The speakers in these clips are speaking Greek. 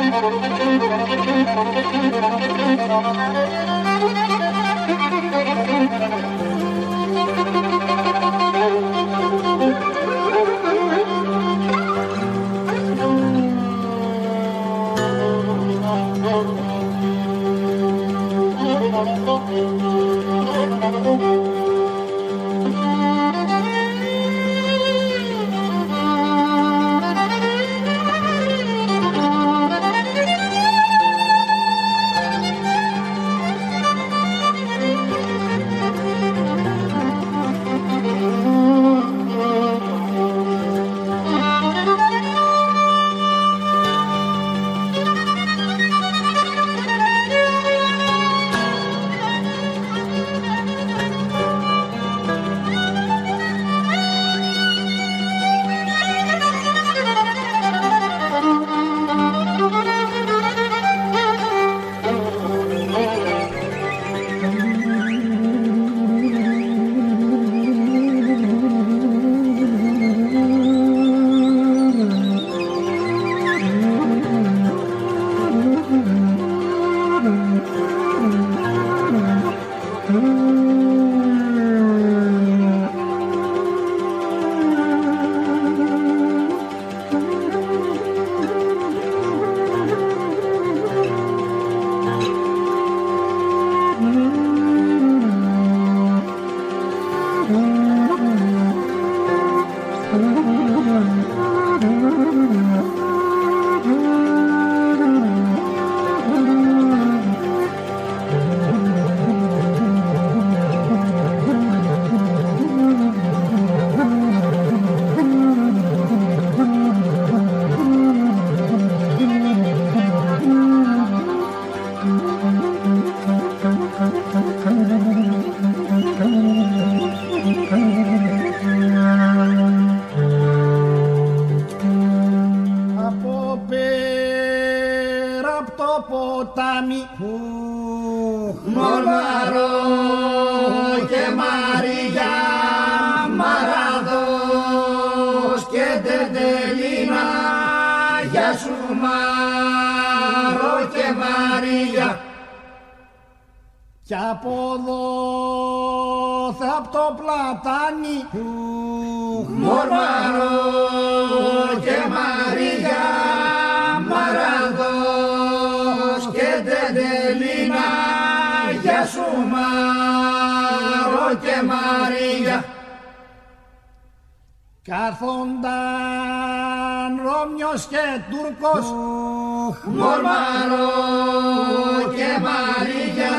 Μορμαρό και Μαρία, Μαραδός και Τεντελίνα, γεια σου Μαρό και Μαρία. Κι από εδώ απ' το πλατάνι, Μορμαρό και Μαρία, Μαραδός και Τεντελίνα, γεια σου Μαρό και Μαρία. Κάθονταν Ρώμιος και Τούρκος, Μορμαρό και Μαρία,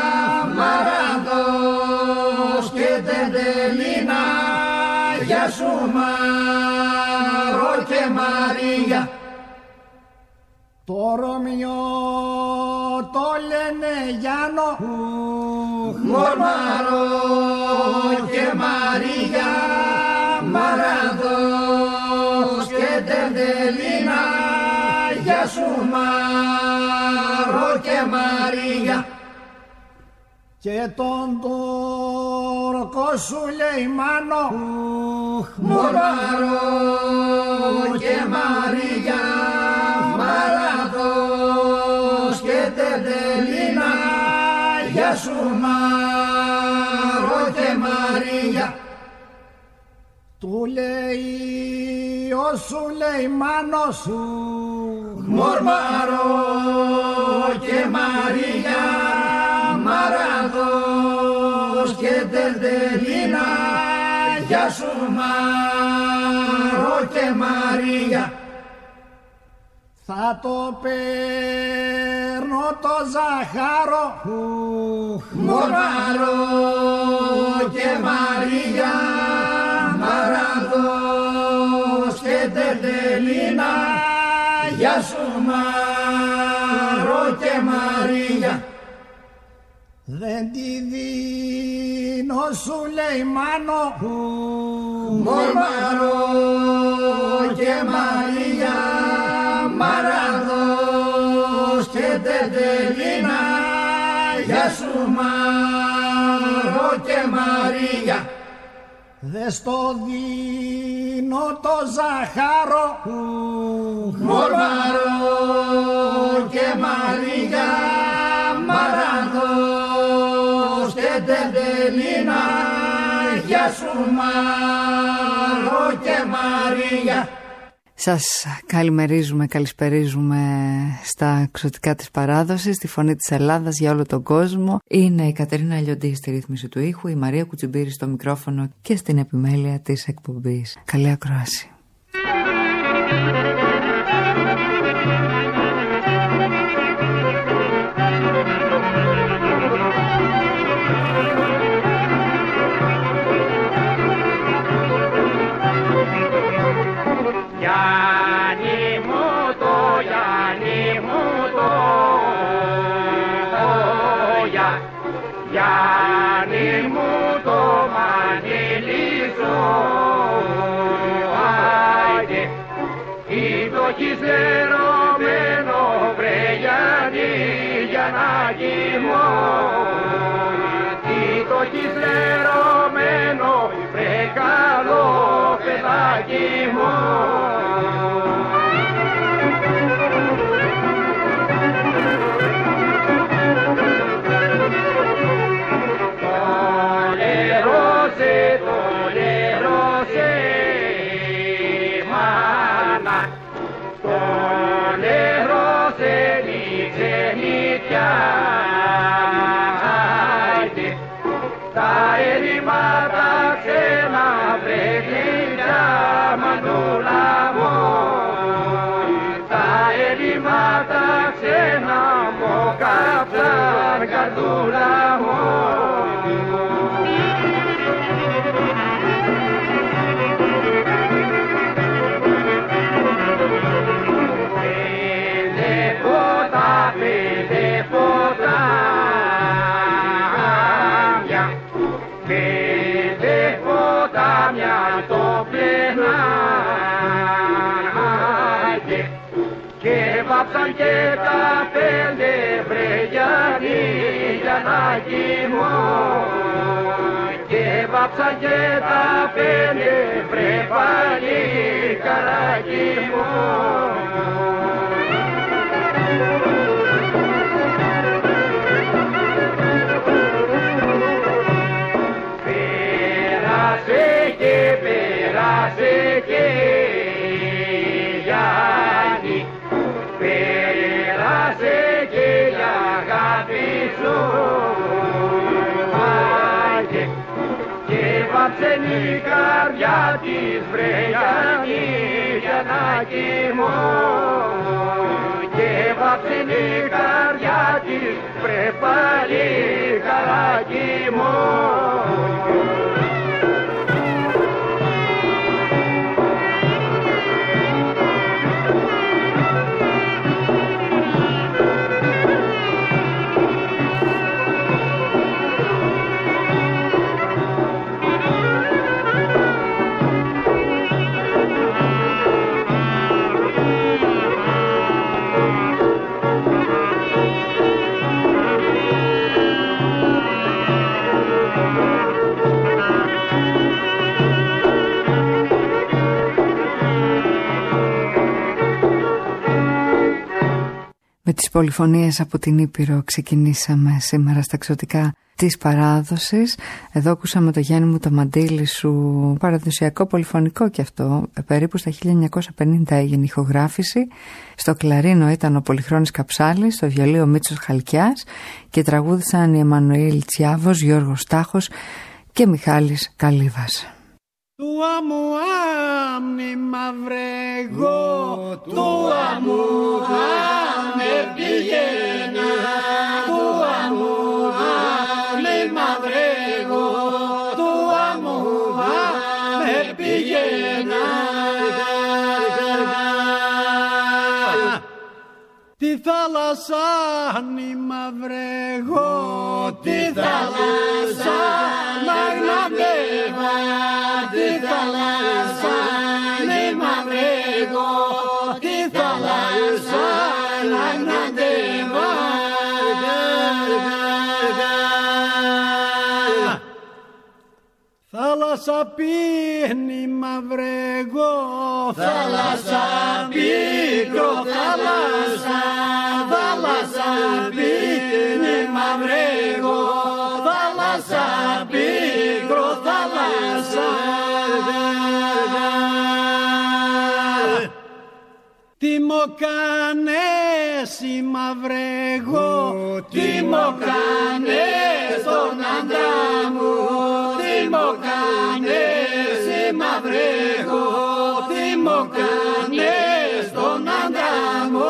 Μαραδός και Τεντελίνα, γεια σου Μαρό και Μαρία. Το Ρώμιο το λένε Γιάννο, Μορμαρό και Μαρία, Μαραδός και Τεντελίνα, γεια σου Μαρό και Μαρία. Και τον Τούρκο Σουλεϊμάνο, Μορμαρό και Μαρία, Μαραδός και Τεντελίνα, γεια σου Μαρό και Μαρία. του λέει ο Σουλεϊμάνος, Μορμαρό και Μαρία, Μαραδός και Τεντελίνα, γεια σου Μαρό και Μαρία. θα το παίρνω το ζαχάρο, Μορμαρό και Μαρία, Μαραδός και Τεντελίνα, γεια σου Μαρό και Μαρία. δεν τη δίνω Σουλεϊμάνο, Μορμαρό και Μαρία, Μαραδός και Τεντελίνα, γεια σου Μαρό και Μαρία. Δε στο δίνω το ζάχαρο, Μορμαρό και Μαρία, Μαρανδός και Τεντελίνα, γεια σου Μαρό και Μαρία. Σας καλημερίζουμε, καλησπερίζουμε στα εξωτικά της παράδοσης, στη φωνή της Ελλάδας για όλο τον κόσμο. Είναι η Κατερίνα Λιοντή στη ρύθμιση του ήχου, η Μαρία Κουτσιμπήρη στο μικρόφωνο και στην επιμέλεια της εκπομπής. Καλή ακρόαση. Γιάννη μου το μανιλίσω, άιντε, το χισερωμένο βρε Γιάννη για να κοιμώ, το χισερωμένο βρε καλό παιδάκι μου. Καρδούλα μου, πέντε ποτάμια το πλενάτε και βάψαν και τα πέντε βρε Γιάννη για να κοιμώ, και βάψαν και τα πέντε βρε πάλι καράκι μου. Πέρασε και Γιάννη, πέρασε και η αγάπη σου, άιντε, και βάψε η καρδιά της βρε Γιάννη για να κοιμώ, και βάψε η καρδιά της βρε πάλι καράκι μου. Με τις πολυφωνίες από την Ήπειρο ξεκινήσαμε σήμερα στα εξωτικά της παράδοσης. Εδώ ακούσαμε το Γιάννη μου το μαντίλι σου, παραδοσιακό πολυφωνικό κι αυτό. Περίπου στα 1950 έγινε ηχογράφηση. Στο κλαρίνο ήταν ο Πολυχρόνης Καψάλης, στο βιολί ο Μίτσος Χαλκιάς και τραγούδισαν η Εμμανουήλ Τσιάβος, Γιώργος Στάχος και Μιχάλης Καλύβας. Του αμού άμνημα βρεγώ, του αμού άμε πηγαίνα, του αμού άμνημα βρεγώ, του αμού άμε πηγαίνα. Τη θάλασσα νήμα βρεγώ, τη θάλασσα να γναντεύα, τη θάλασσα νήμα βρεγώ, τη θάλασσα να γναντεύα. Θάλασσα πίνει μαυρεγό, θάλασσα πίκρο, θάλασσα, θάλασσα πίνει μαυρεγό, θάλασσα πίκρο, θάλασσα. Τι μου κάνες η μαυρεγό, τι μου κάνες τον άντρα μου, τι μου κάνες η μαυρεγό, τι μου κάνες τον άντρα μου.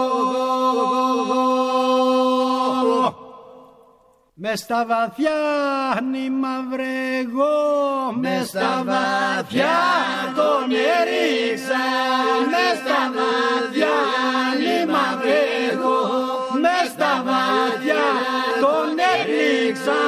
Μες στα βαθιά νη μαυρεγό, μες στα βαθιά τον έριξα, μες στα βαθιά νη μαυρεγό, μες στα βαθιά τον έριξα.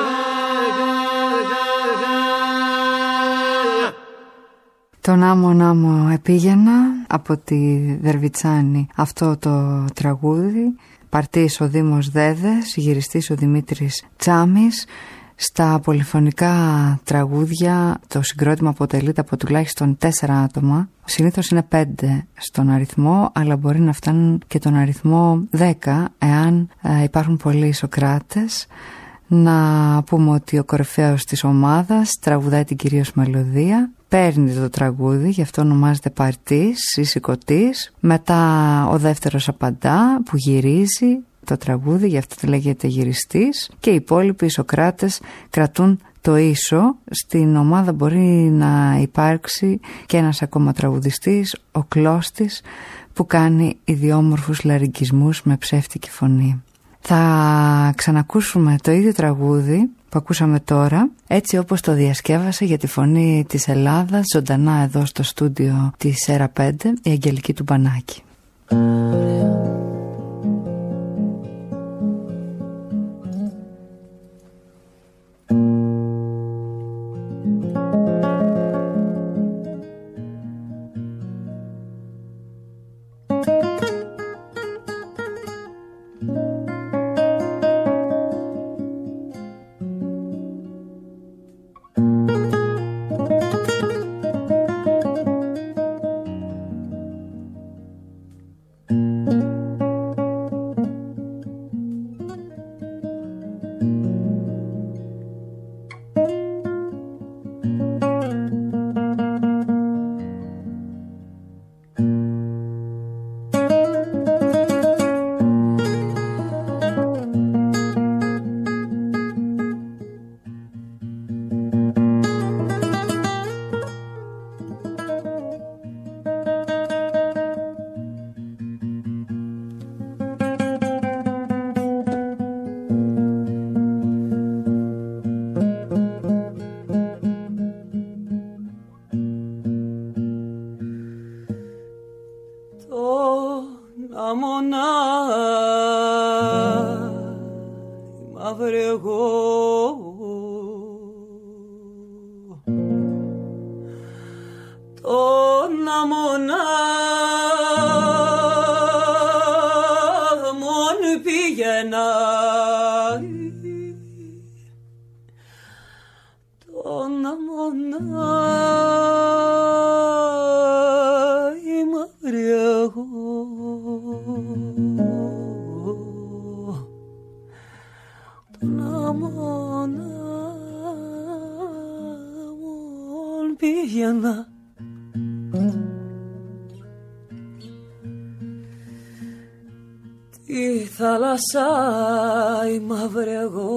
Τον άμμο επήγαινα από τη Δερβιτσάνη αυτό το τραγούδι. Παρτής ο Δήμος Δέδες, γυριστής ο Δημήτρης Τσάμης. Στα πολυφωνικά τραγούδια το συγκρότημα αποτελείται από τουλάχιστον 4 άτομα. Συνήθως είναι 5 στον αριθμό, αλλά μπορεί να φτάνουν και τον αριθμό 10 εάν υπάρχουν πολλοί Σωκράτες. Να πούμε ότι ο κορυφαίος της ομάδας τραγουδάει την κυρίως μελωδία, παίρνει το τραγούδι, γι' αυτό ονομάζεται παρτής ή σηκωτής. Μετά ο δεύτερος απαντά που γυρίζει το τραγούδι, γι' αυτό το λέγεται γυριστής, και οι υπόλοιποι Σωκράτες κρατούν το ίσο. Στην ομάδα μπορεί να υπάρξει και ένας ακόμα τραγουδιστής, ο Κλώστης, που κάνει ιδιόμορφους λαρυγγισμούς με ψεύτικη φωνή. Θα ξανακούσουμε το ίδιο τραγούδι που ακούσαμε τώρα, έτσι όπως το διασκεύασε για τη φωνή της Ελλάδας ζωντανά εδώ στο στούντιο της ΕΡΑ 5 η Αγγελική Τουμπανάκη. Τη θάλασσα η μαύρη εγώ,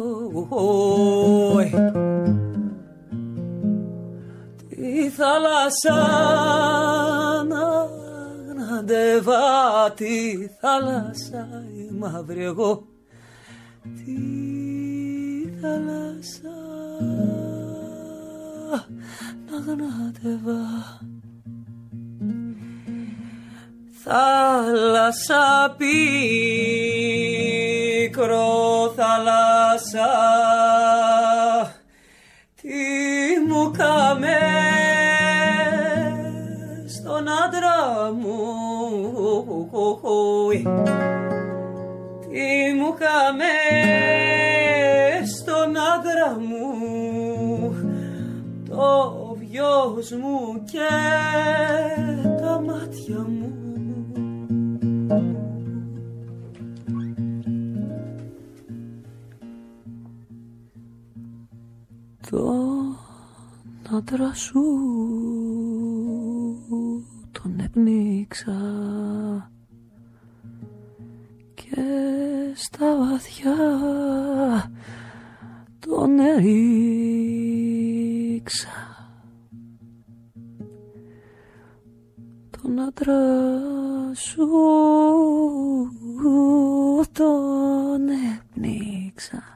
τη θάλασσα να γναντεύα, τη θάλασσα η μαύρη εγώ, τη θάλασσα να γναντεύα. Θάλασσα πίκρο, θάλασσα, τι μου κάμε στον άντρα μου, τι μου κάμε στον άντρα μου, τον φως μου και τα μάτια μου. Τον άντρα σου τον έπνιξα και στα βαθιά τον έριξα. Τον άντρα σου τον έπνιξα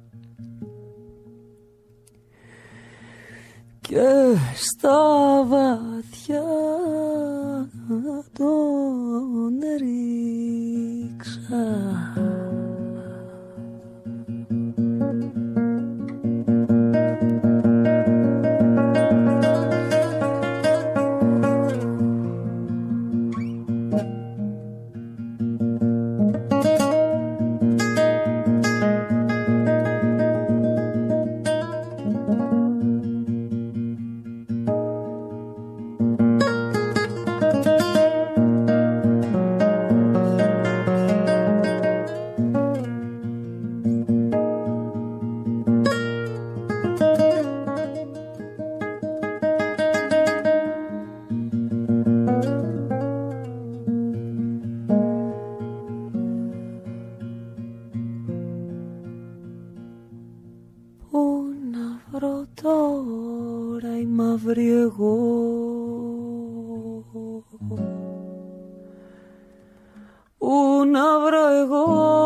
και στα βαθιά τον έριξα. Πού να βρω εγώ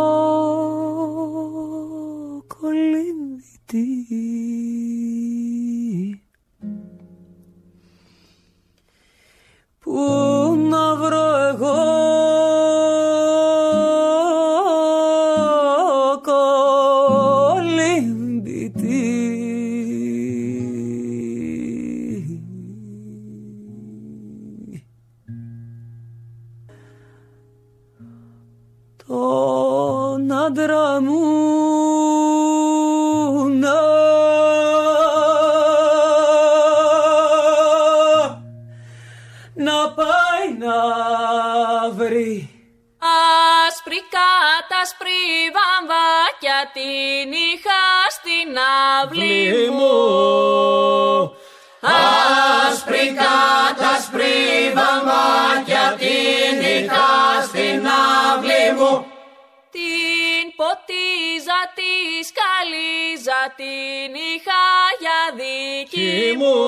κολύμπητη, πού να βρω εγώ κολύμπητη. Τον άντρα μου να πάει να βρει άσπρη κατάσπρη βαμβάκια, την είχα στην αυλή μου. Άσπρη κατάσπρη βαμβάκια, την είχα στην αυλή μου. Την ποτίζα, τη σκαλίζα, την είχα για δική μου.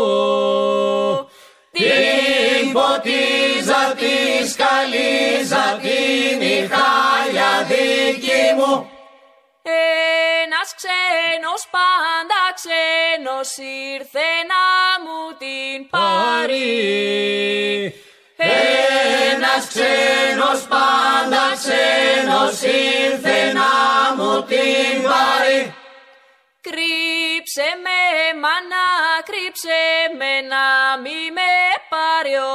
Την ποτίζα, τη σκαλίζα, την είχα για δική μου. Ένας ξένος, πάντα ξένος, ήρθε να μου την πάρει. Ένας ξένος, πάντα ξένος, ήρθε να μου την πάρει. Κρύψε με μάνα, κρύψε με, να μη με πάρει ο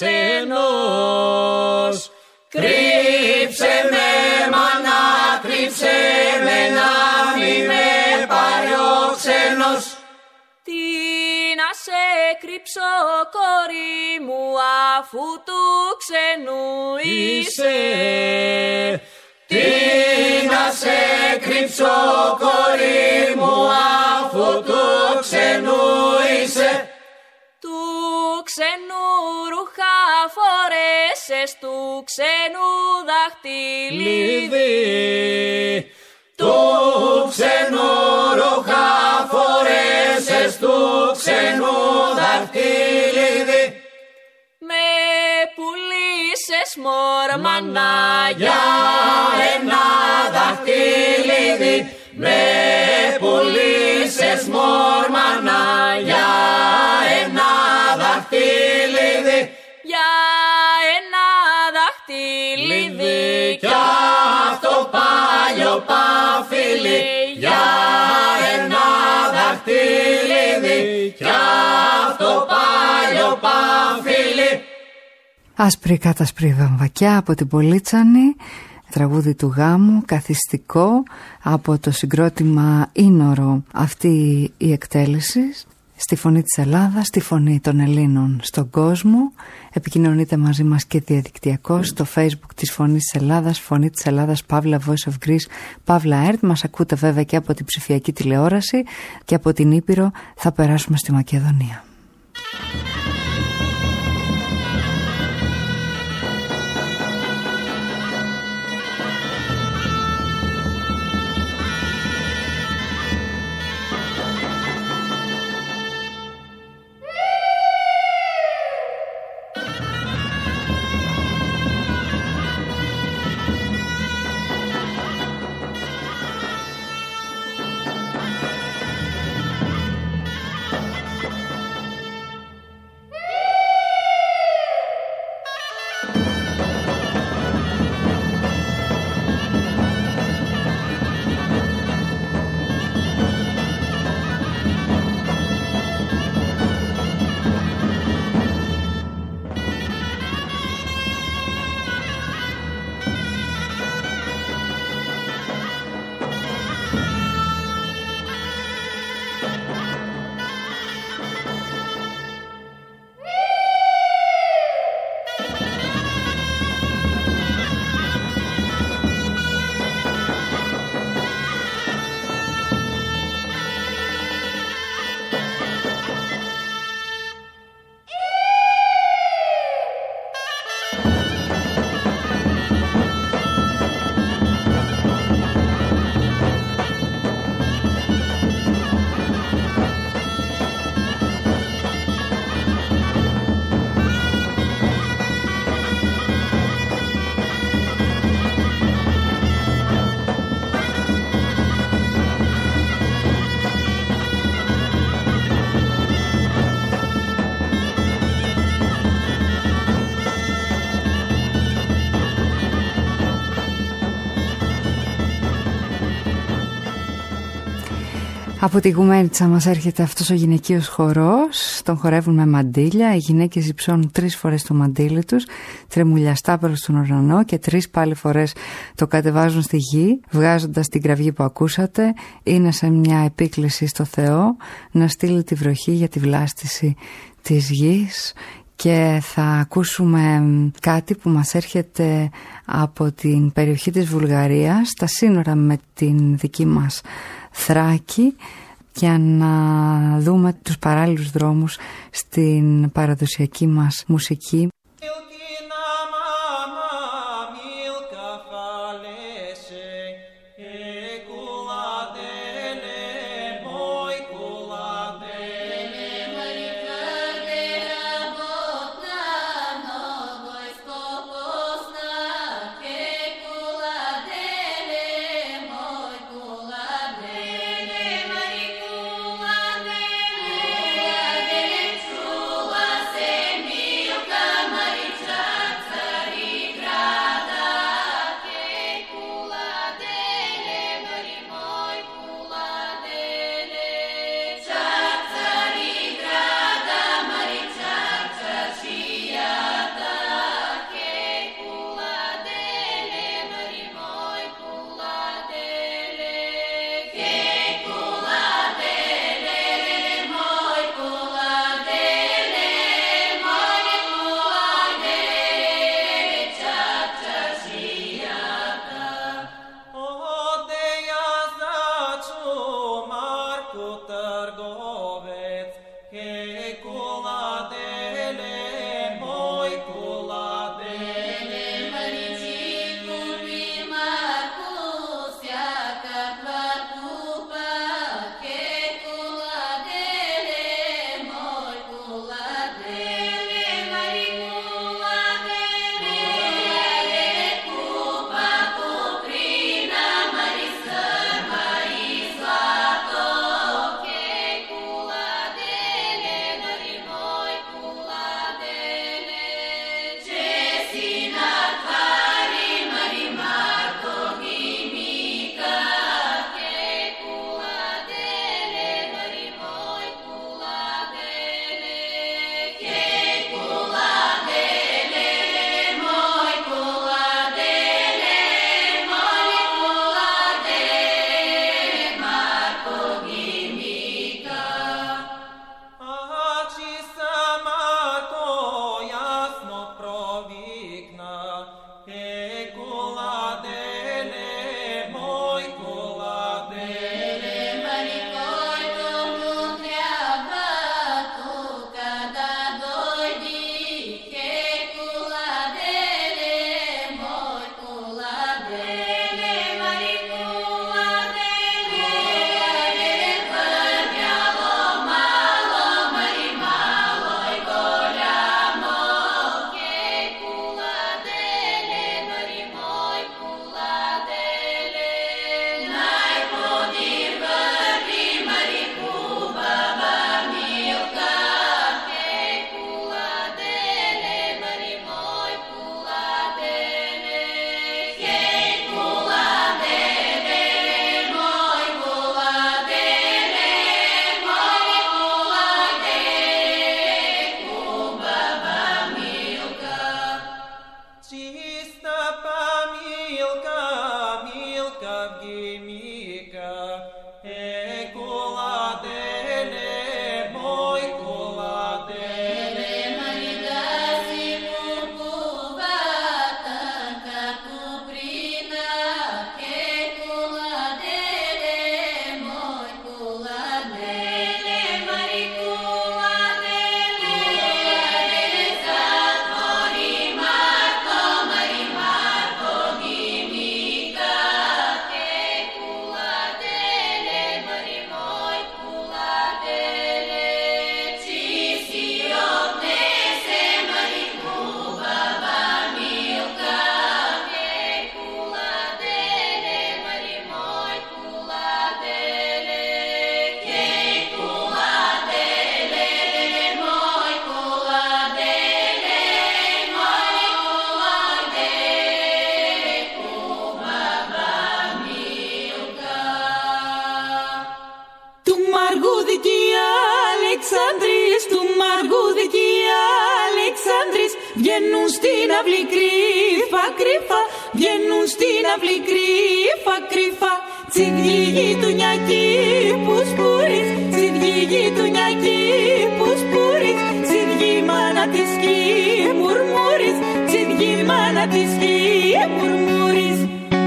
ξένος. Κρύψε με μάνα, κρύψε με, να μη με πάρει ο ξένος. Τι να σε κρύψω κόρη μου, αφού του ξένου είσαι. Τι να σε κρύψω κόρη μου, αφού του ξένου είσαι. Του ξένου ρούχα φορέσες, του ξένου δαχτυλίδι. Του ξένου ρούχα φορέσες, του ξένου δαχτυλίδι. Με πουλήσες μορμανά για ένα δαχτυλίδι. Με πουλήσες μορμανά για ένα δαχτυλίδι. Για ένα δαχτυλίδι. Κι αυτό πάλιο παφίλι. Για ένα δαχτυλίδι. Κι αυτό πάλιο παφίλι. Άσπρη κατάσπρη βαμβακιά από την Πολύτσανη, τραγούδι του γάμου, καθιστικό από το συγκρότημα Ίνορο αυτή η εκτέλεση. στη Φωνή της Ελλάδας, στη Φωνή των Ελλήνων στον κόσμο. Επικοινωνείτε μαζί μας και διαδικτυακώς στο Facebook της Φωνής της Ελλάδας, Φωνή της Ελλάδας, Παύλα Voice of Greece, Παύλα ΕΡΤ. Μας ακούτε βέβαια και από την ψηφιακή τηλεόραση και από την Ήπειρο θα περάσουμε στη Μακεδονία. Από τη Γουμέριτσα μας έρχεται αυτός ο γυναικείος χορός. Τον χορεύουν με μαντίλια. Οι γυναίκες υψώνουν 3 φορές το μαντίλι τους, τρεμουλιαστά προς τον ουρανό, και 3 πάλι φορές το κατεβάζουν στη γη, βγάζοντας την κραυγή που ακούσατε. Είναι σε μια επίκληση στο Θεό να στείλει τη βροχή για τη βλάστηση της γης. Και θα ακούσουμε κάτι που μας έρχεται από την περιοχή της Βουλγαρίας, στα σύνορα με την δική μας Θράκη, για να δούμε τους παράλληλους δρόμους στην παραδοσιακή μας μουσική. Come αυλή κρύφα κρύφα, βγαίνουν στην αυλή κρύφα κρύφα. Τσιδιή γειτονιακή που σπουρείς, τσιδιή γειτονιακή που σπουρείς, τσιδιή μάνα της κι μουρμουρείς, τσιδιή μάνα της κι μουρμουρείς.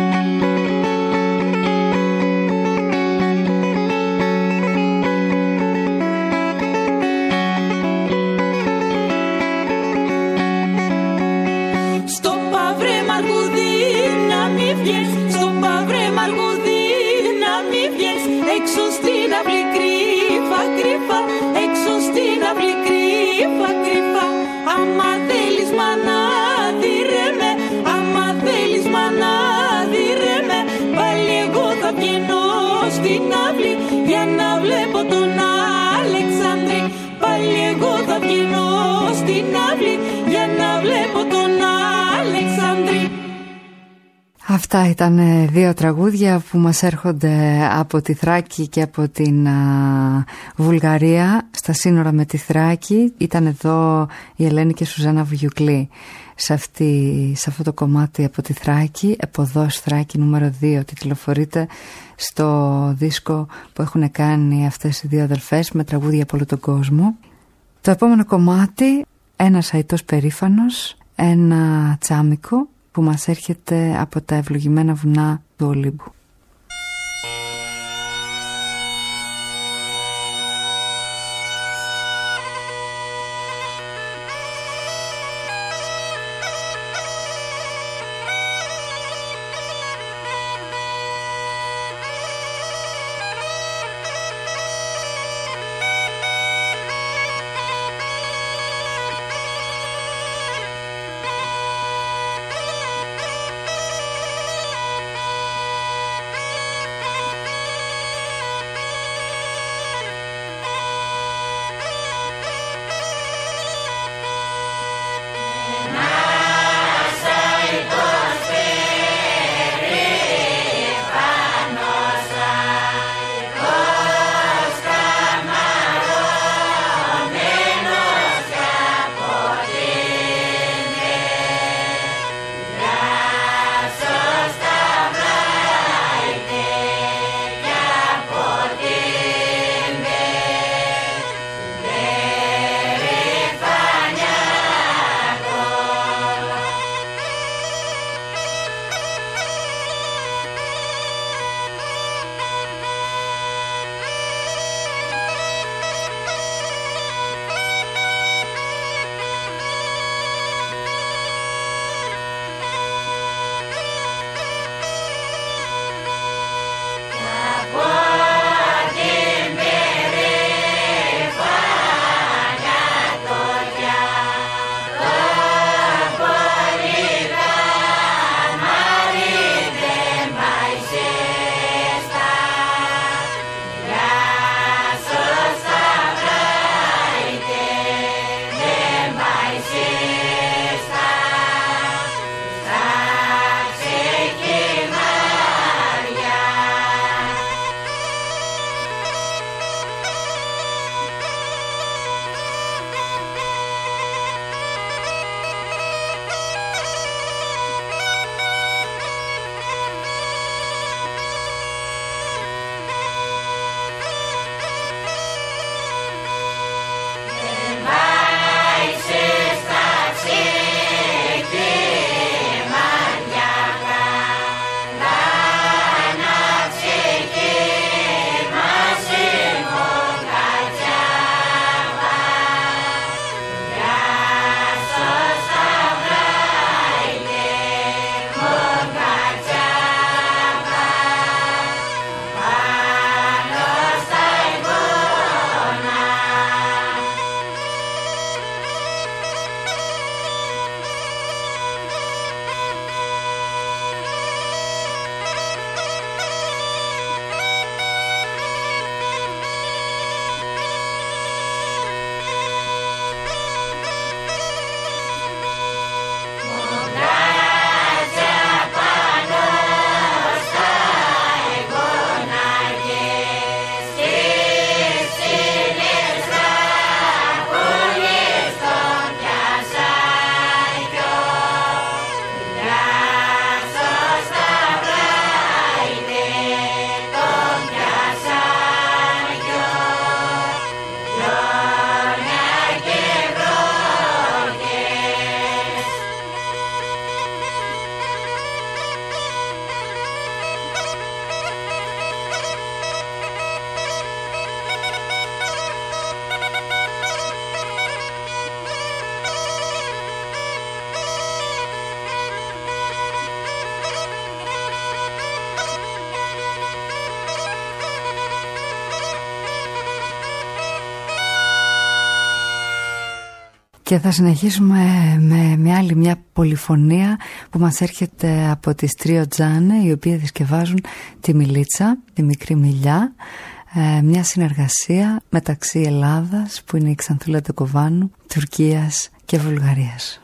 Στο παυρέ μαργουδί να μη βγες, στο παυρέ μαργουδί να μη βγες, έξω στην αυλή κρύφα κρύφα, έξω στην αυλή κρύφα κρύφα. Άμα θέλεις μάνα δειρέ με, άμα θέλεις μάνα δειρέ με, πάλι εγώ θα βγαίνω στην αυλή για να βλέπω τον Αλεξάνδρη. Πάλι εγώ θα βγαίνω στην αυλή για να βλέπω τον Αλεξάνδρη. Αυτά ήταν δύο τραγούδια που μας έρχονται από τη Θράκη και από την Βουλγαρία, στα σύνορα με τη Θράκη. Ήταν εδώ η Ελένη και Σουζάννα Βουγιουκλή σε αυτό το κομμάτι από τη Θράκη, Εποδός Θράκη νούμερο 2, τιτλοφορείται στο δίσκο που έχουν κάνει αυτές οι δύο αδελφές με τραγούδια από όλο τον κόσμο. Το επόμενο κομμάτι, ένας αητός περήφανος, ένα τσάμικο που μας έρχεται από τα ευλογημένα βουνά του Ολύμπου. Και θα συνεχίσουμε με άλλη μια πολυφωνία που μας έρχεται από τις Τρίο Τζάνε, οι οποίοι δισκευάζουν τη Μιλίτσα, τη μικρή μιλιά, μια συνεργασία μεταξύ Ελλάδας, που είναι η Ξανθούλα Τακοβάνου, Τουρκίας και Βουλγαρίας.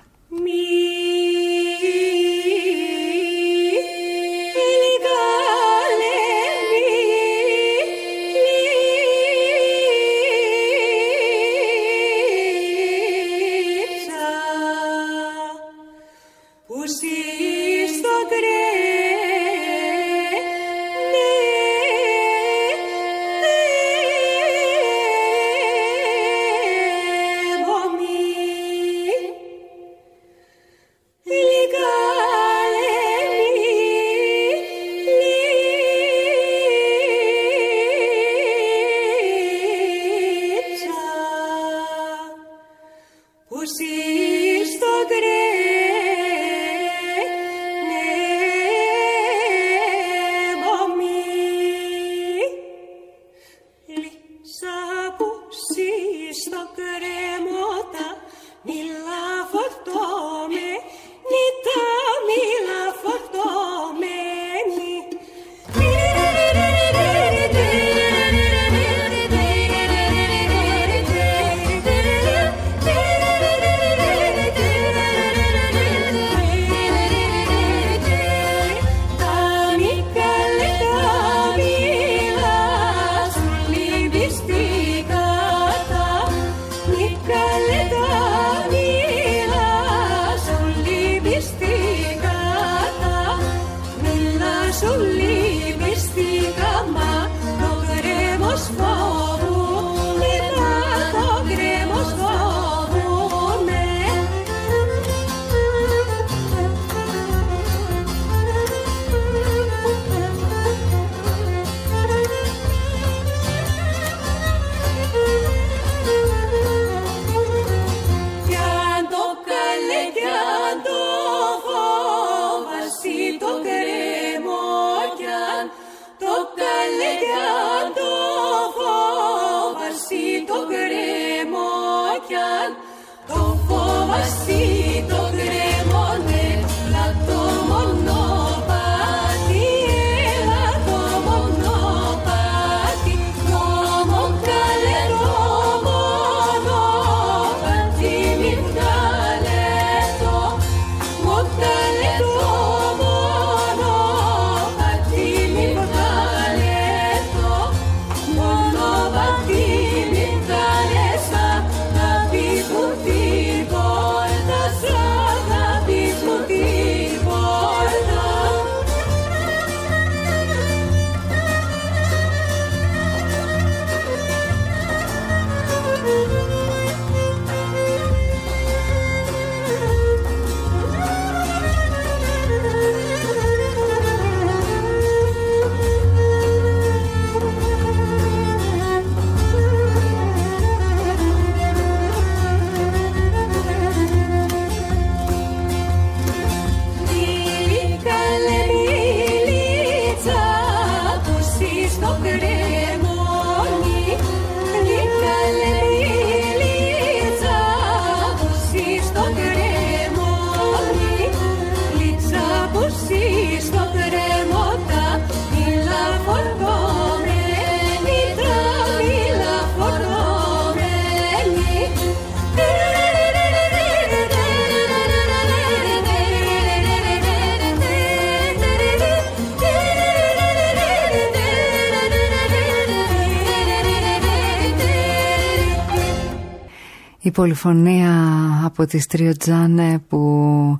Η πολυφωνία από τις Τρίο Τζάνε που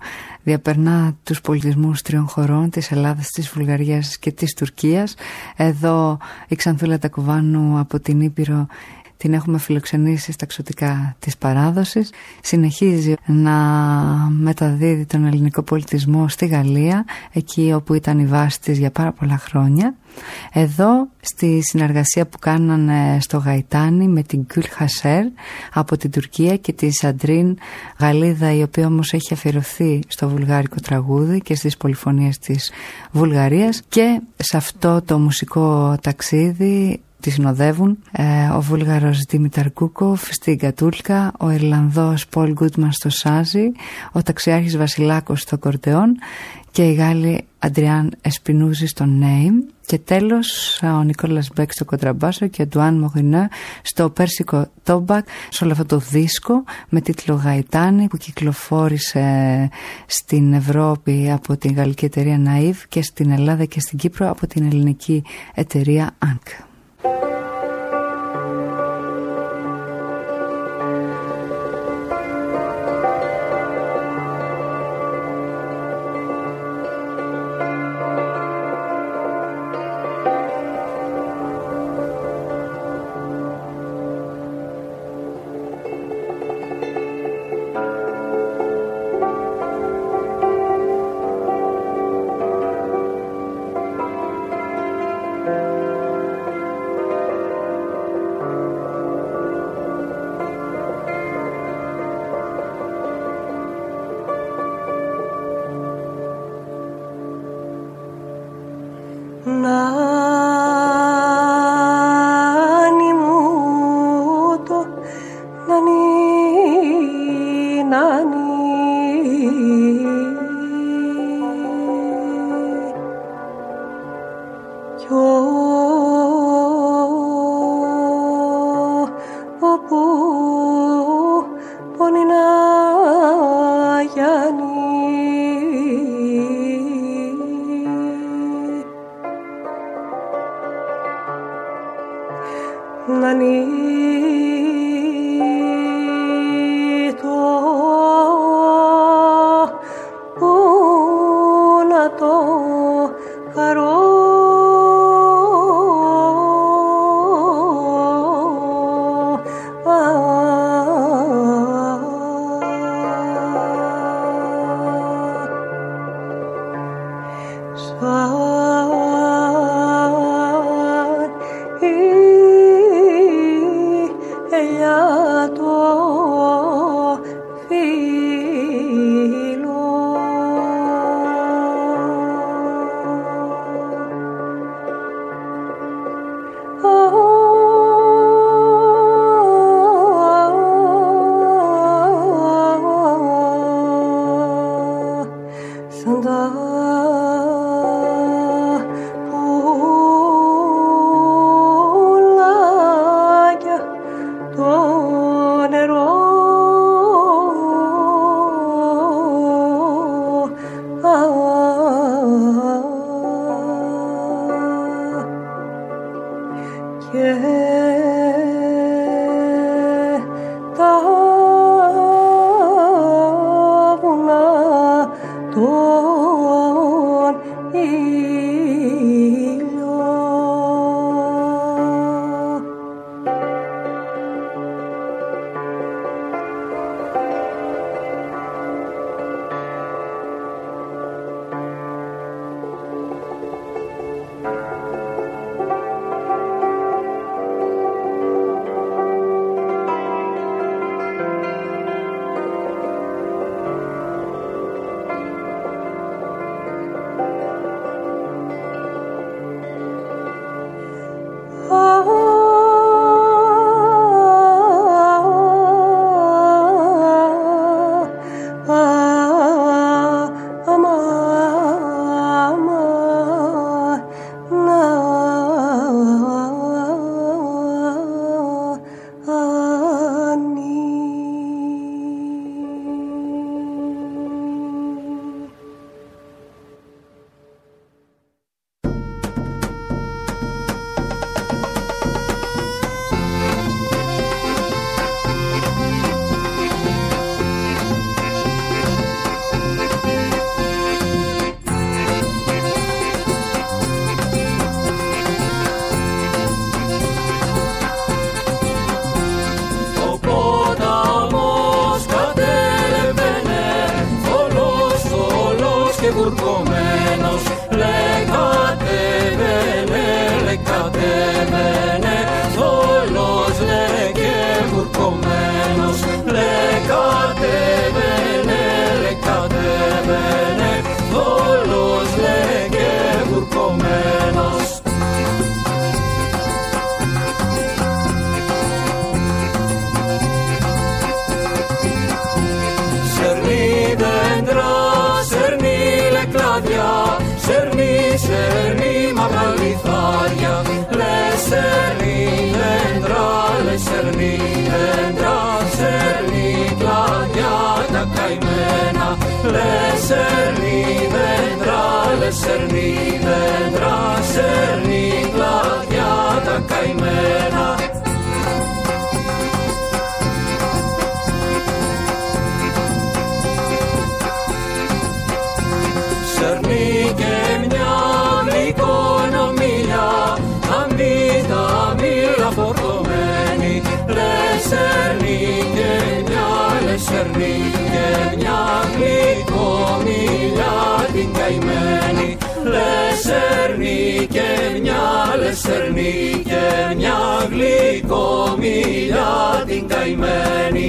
διαπερνά τους πολιτισμούς τριών χωρών, της Ελλάδας, της Βουλγαρίας και της Τουρκίας. Εδώ η Ξανθούλα Τακοβάνου από την Ήπειρο την έχουμε φιλοξενήσει στα Ξωτικά της Παράδοσης. Συνεχίζει να μεταδίδει τον ελληνικό πολιτισμό στη Γαλλία, εκεί όπου ήταν η βάση της για πάρα πολλά χρόνια. Εδώ στη συνεργασία που κάνανε στο Γαϊτάνι με την Γκουλ Χασέρ από την Τουρκία και τη Σαντρίν Γαλλίδα, η οποία όμως έχει αφιερωθεί στο βουλγάρικο τραγούδι και στις πολυφωνίες της Βουλγαρίας. Και σε αυτό το μουσικό ταξίδι τη συνοδεύουν, ο Βούλγαρος Δίμηταρ Κούκοφ στην κατούλκα, ο Ιρλανδός Πολ Γκούτμαν στο σάζι, ο ταξιάρχης Βασιλάκος στο κορντεόν και οι Γάλλοι Αντριάν Εσπινούζη στο νέιμ, και τέλος ο Νικόλας Μπέκ στο κοντραμπάσο και ο Ντουάν Μογινέ στο πέρσικο τόμπακ, σε όλο αυτό το δίσκο με τίτλο Γαϊτάνη, που κυκλοφόρησε στην Ευρώπη από την γαλλική εταιρεία Naive και στην Ελλάδα και στην Κύπρο από την ελληνική εταιρεία Ank. σέρνει δέντρα, σέρνει κλαδιά τα καημένα. Λε σέρνει δέντρα, λε σέρνει δέντρα, σέρνει κλαδιά τα καημένα. Σέρνει και μια γλυκονομιλιά, αμύδα μήλα φορτωμένη. Λε σέρνει και μια, λε σέρνει και μια γλυκομιλιά την καημένη. Λε σέρνει και μια, λε σέρνει και μια γλυκομιλιά την καημένη.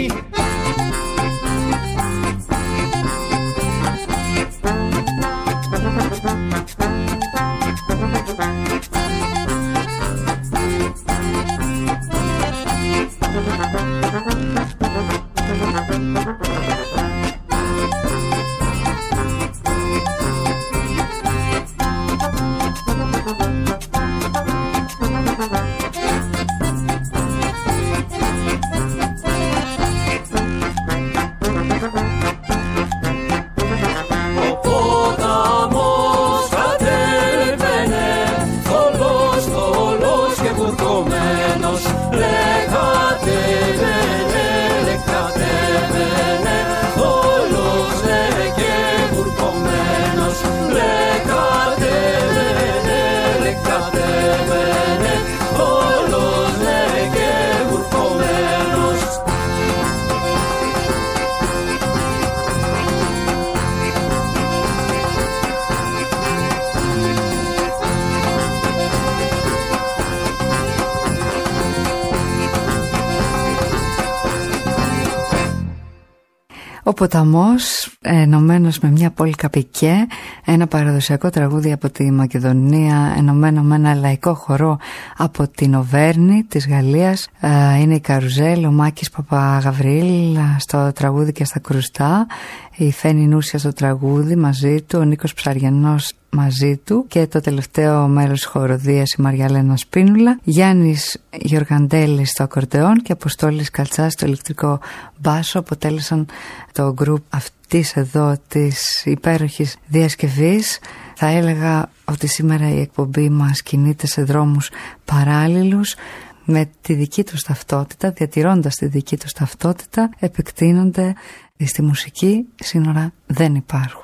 Ο ποταμός, ενωμένος με μια πόλικα πικέ, ένα παραδοσιακό τραγούδι από τη Μακεδονία, ενωμένο με ένα λαϊκό χορό από την Οβέρνη της Γαλλίας. Είναι η Καρουζέλ, ο Μάκης Παπαγαβρίλ στο τραγούδι και στα κρουστά, η Φένη Νούσια στο τραγούδι μαζί του, ο Νίκος Ψαριανός μαζί του και το τελευταίο μέλος της χοροδίας η Μαριαλένα Σπίνουλα, Γιάννης Γιοργαντέλης στο ακορντεόν και Αποστόλης Καλτσάς στο ηλεκτρικό μπάσο αποτέλεσαν το γκρουπ αυτής εδώ της υπέροχης διασκευής. Θα έλεγα ότι σήμερα η εκπομπή μας κινείται σε δρόμους παράλληλους με τη δική τους ταυτότητα, διατηρώντας τη δική τους ταυτότητα, επεκτείνονται. Στη μουσική σύνορα δεν υπάρχουν.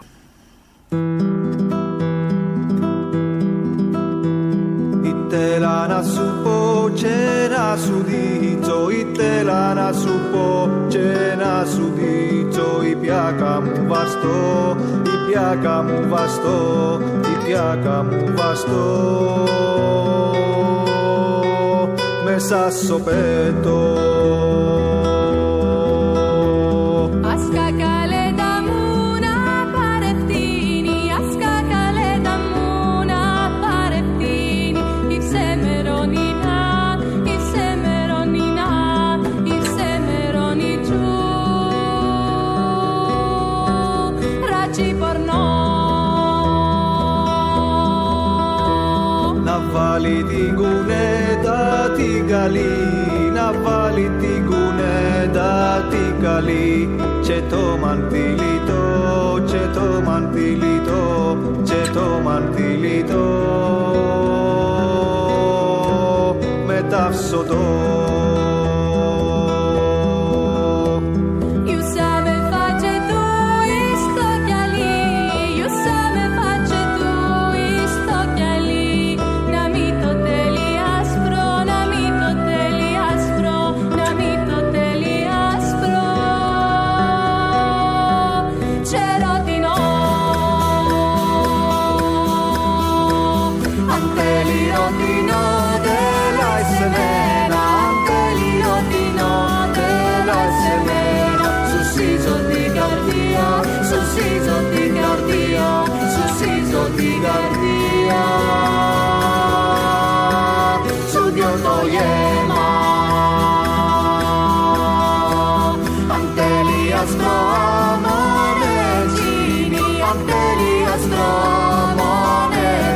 Ήθελα να σου πω και να σου δείξω, ήθελα να σου πω και να σου δείξω, η πιάκα μου βαστώ, η πιάκα μου βαστώ, η πιάκα μου βαστώ, μέσα στο πέτο. Βάλει την κουνέτα την καλή, να βάλει την κουνέτα την καλή, και το μαντιλίτο, και το μαντιλίτο, και το μαντιλίτο, μεταύσωτο.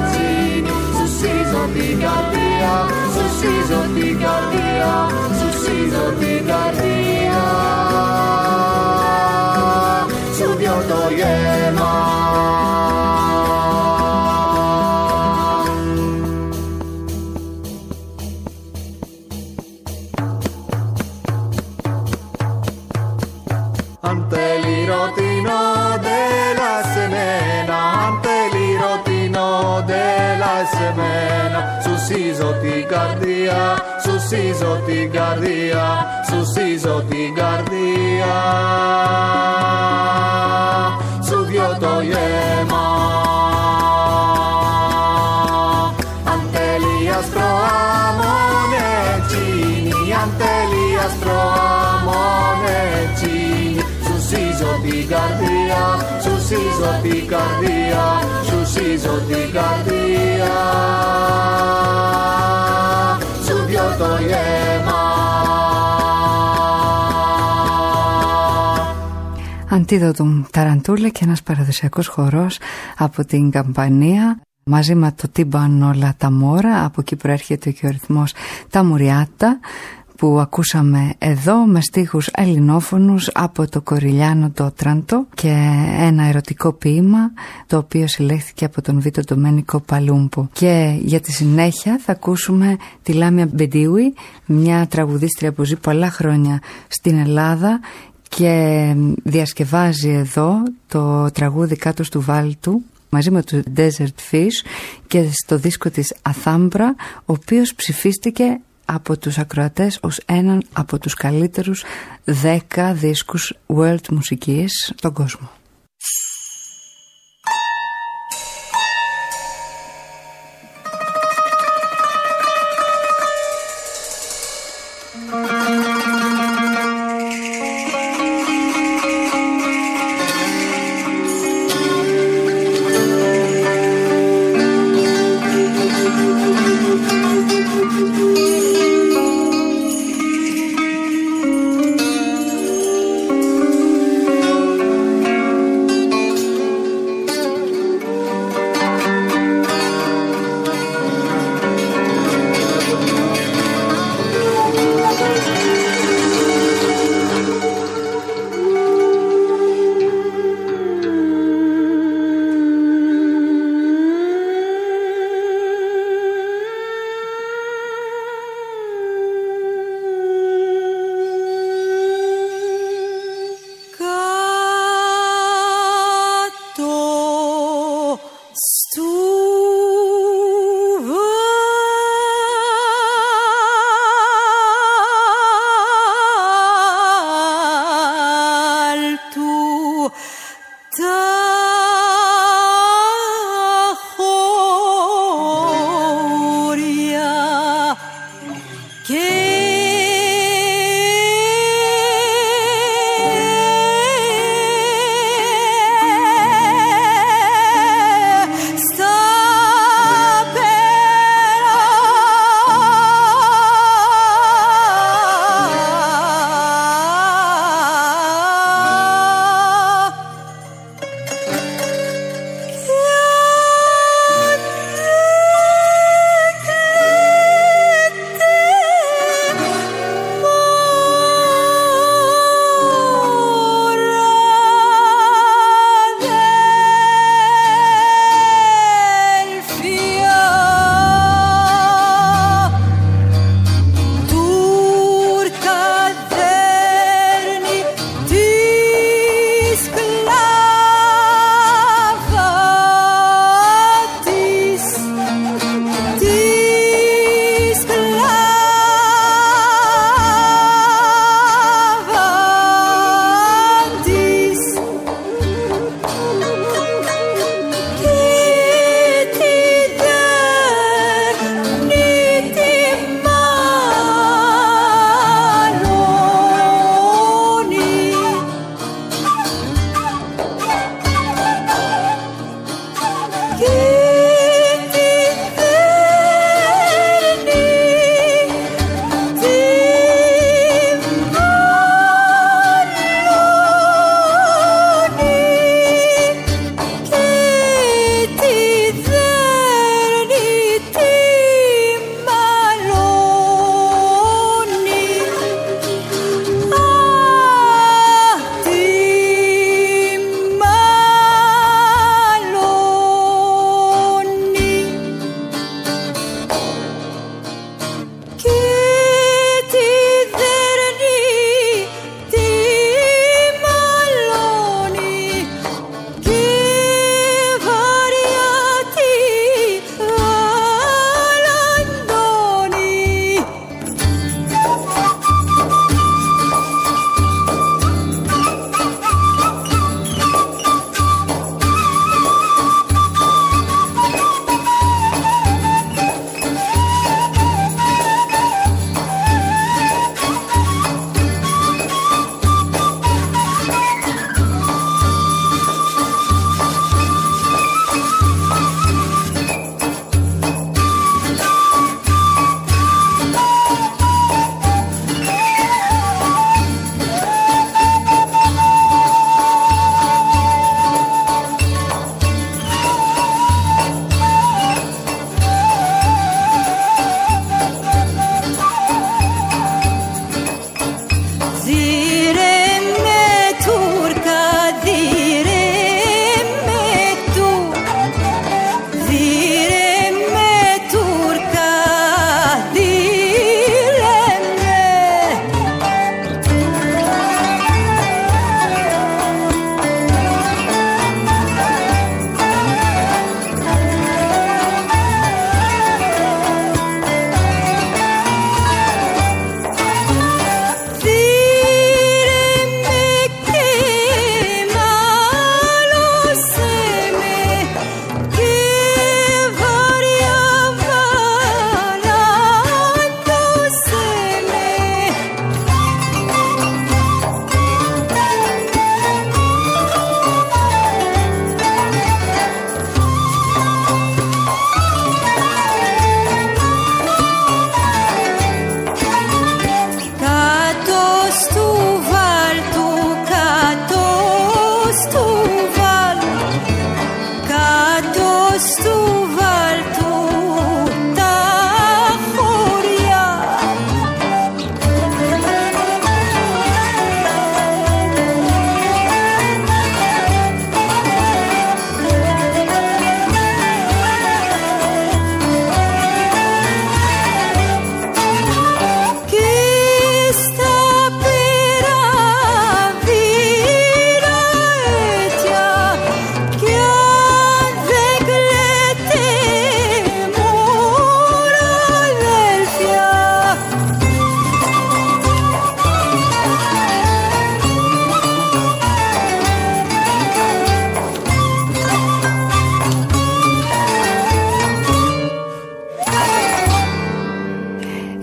Σου σύζω την καρδία, σου σύζω την καρδία, σου διώ το γέμα. Αν τέλει ρωτινόνται σε μένα, αν τέλει ρωτινόνται σε μένα, σου σύζω την καρδία, σου σύζω την καρδία, σου σύζω την καρδία, σου διώ το γέμα. Αν τέλει άσπρο αμονετσίνη, αν τέλει άσπρο αμονετσίνη, σου σύζω την καρδία, σου σύζω την καρδία, σου σύζω την καρδία, σου διώ το γέμα. Αντίδοτουμ Ταραντούλα και ένας παραδοσιακός χορός από την Καμπανία μαζί με το Τίμπανο Λαταμόρα, από εκεί προέρχεται και ο ρυθμός τα Μουριάτα που ακούσαμε εδώ με στίχους ελληνόφωνους από το Κοριλιάνο Ντότραντο και ένα ερωτικό ποίημα το οποίο συλλέχθηκε από τον Βίτο Ντομένικο Παλούμπο. Και για τη συνέχεια θα ακούσουμε τη Λάμια Μπεντίουι, μια τραγουδίστρια που ζει πολλά χρόνια στην Ελλάδα και διασκευάζει εδώ το τραγούδι Κάτω του Βάλτου μαζί με το Desert Fish και στο δίσκο της Αθάμπρα, ο οποίος ψηφίστηκε από τους ακροατές ως έναν από τους καλύτερους 10 δίσκους world μουσικής στον κόσμο.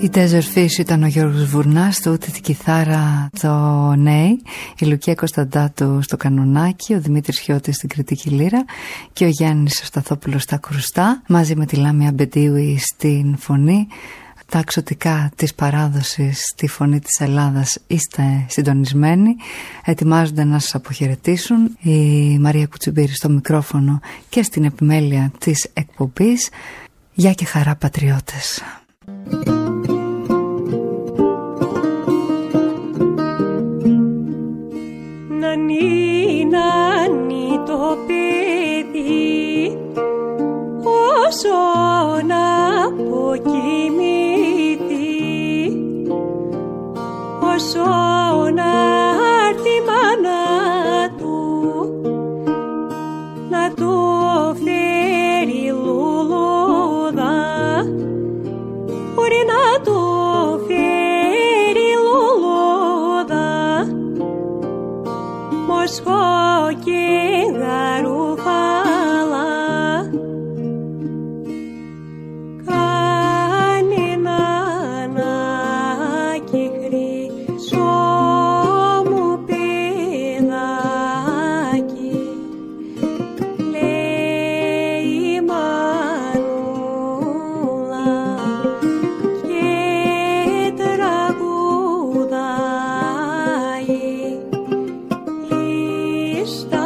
Η Desert Fish ήταν ο Γιώργος Βουρνάς στο ούτε την κιθάρα το Νέι, η Λουκία Κωνσταντάτου στο κανονάκι, ο Δημήτρης Χιώτης στην κριτική λύρα και ο Γιάννης Σταθόπουλος στα κρουστά, μαζί με τη Λάμια Μπεντίουη στην φωνή. Τα εξωτικά της παράδοσης στη φωνή της Ελλάδας είστε συντονισμένοι, ετοιμάζονται να σας αποχαιρετήσουν η Μαρία Κουτσιμπήρη στο μικρόφωνο και στην επιμέλεια της εκπομπής. Γεια και χαρά πατριώτες. Νανί το παιδί όσο να αποκοιμηθεί, όσο να έρθει η μάνα του να του φέρει λουλούδα, μπορεί να του φέρει λουλούδα, Μοσχό και γαρουφάλα. Κάνει νανάκι χρυσό μου παιδάκι, λέει η μανούλα και τραγουδάει. Στα